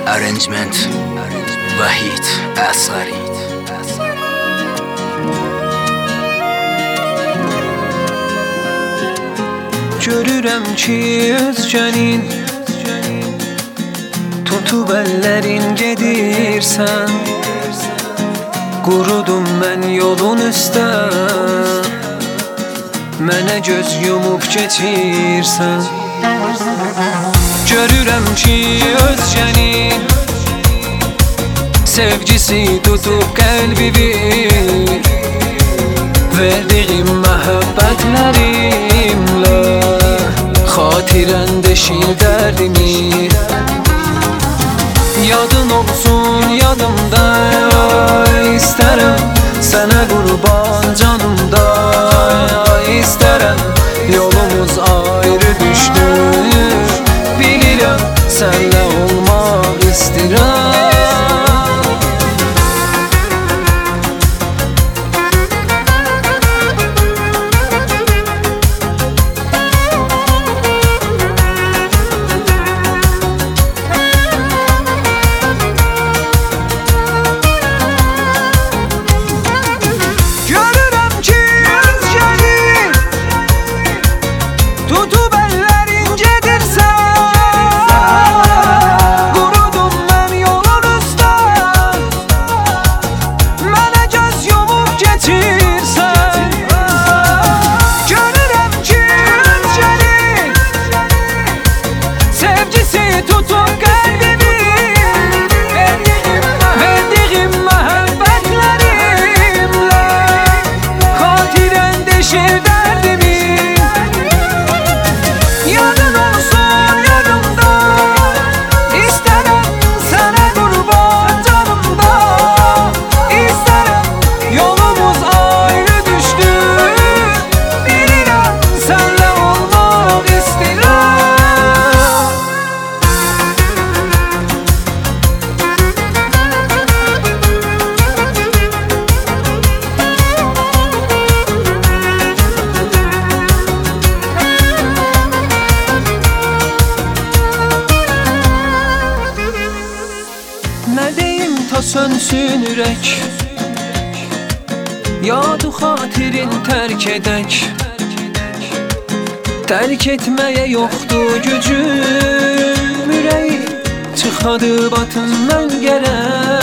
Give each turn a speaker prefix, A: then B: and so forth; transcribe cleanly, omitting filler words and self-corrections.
A: Arrangement Vahid Asari.
B: Görürəm ki özgənin tutub əllərin gedirsən. Qurudum mən yolun üstə, mənə göz yumub keçirsən. Görürəm ki özgənin sevgisi tutub qəlbimi, verdiyim məhəbbətlərimlə xatirən deşir dərdimi. Yadın olsun yadımda, istərəm sənə qurban canımda. İstərəm yolumuz ayrı düşdü, bilirəm sənlə olmaq istəyirəm. Nə deyim ta sönsün ürək, yadı xatirin tərk edək. Tərk etməyə yoxdur gücüm, ürəyi çıxadı batından gərək.